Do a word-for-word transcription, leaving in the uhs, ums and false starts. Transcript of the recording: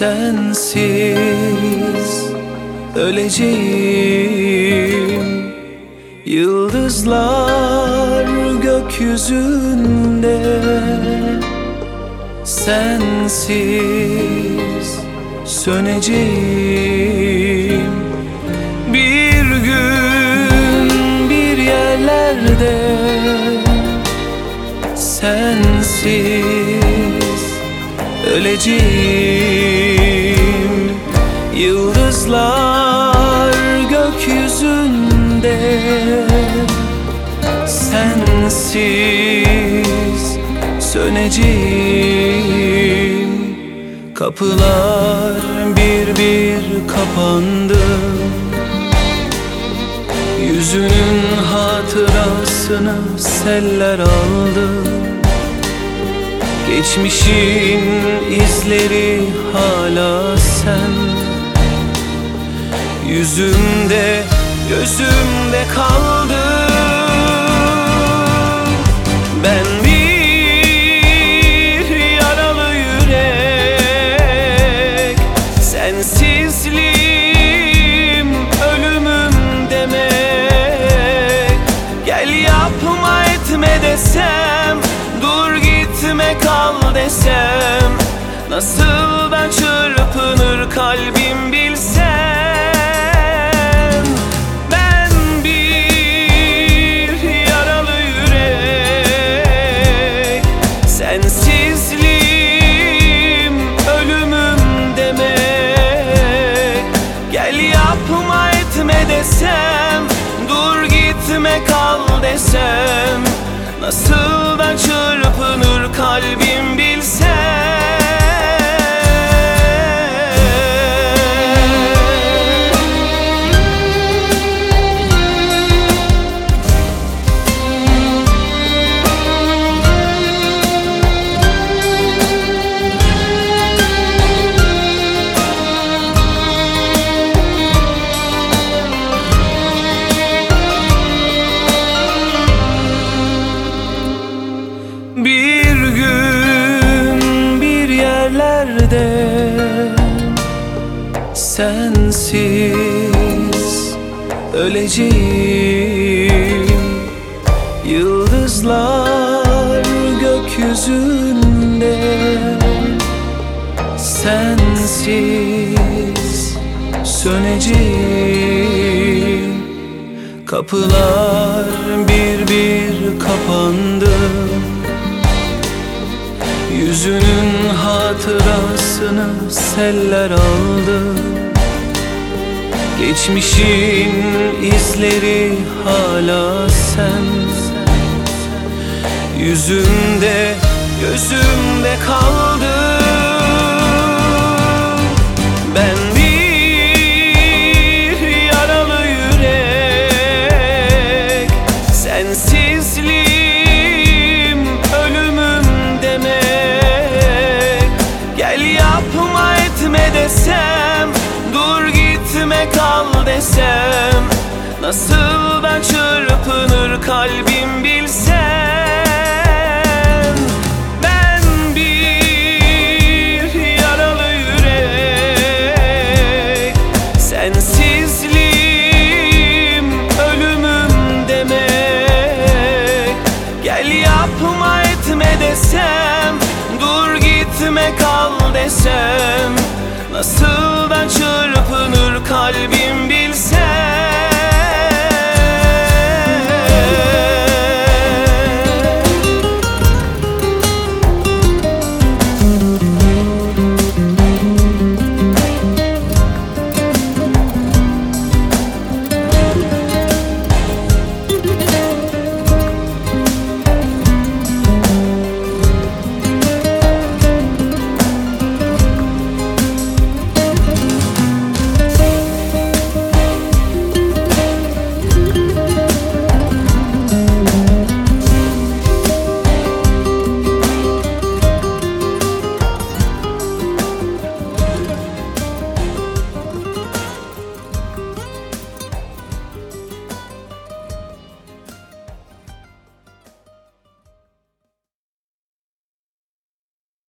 Sensiz öleceğim. Yıldızlar gökyüzünde, sensiz söneceğim. Bir gün bir yerlerde sensiz öleceğim. Yıldızlar gökyüzünde, sensiz söneceğim. Kapılar bir bir kapandı, yüzünün hatırasını seller aldı. Geçmişin izleri hala sen, yüzümde gözümde kaldı. Ben bir yaralı yürek, sensizliğim ölümüm demek. Gel yapma etme desem, dur gitme kal desem, nasıl ben çırpınır kalbim bilsen. Ben bir yaralı yürek, sensizliğim ölümüm demek. Gel yapma etme desem, dur gitme kal desem, nasıl ben çırpınır kalbim bilsen. Bir gün bir yerlerde sensiz öleceğim. Yıldızlar gökyüzünde, sensiz söneceğim. Kapılar bir bir kapandı, yüzünün hatırasını seller aldı. Geçmişin izleri hala sen, yüzümde gözümde kaldı. Ben bir yaralı yürek, sensizliğim ölümüm demek. Gel yapma etme desem, dur gitme kal desem, nasıl ben çırpınır kalbim bilsen. Ben bir yaralı yürek, sensizliğim ölümüm demek. Gel yapma etme desem, dur gitme kal desem, nasıl ben çırpınır kalbim bilsen.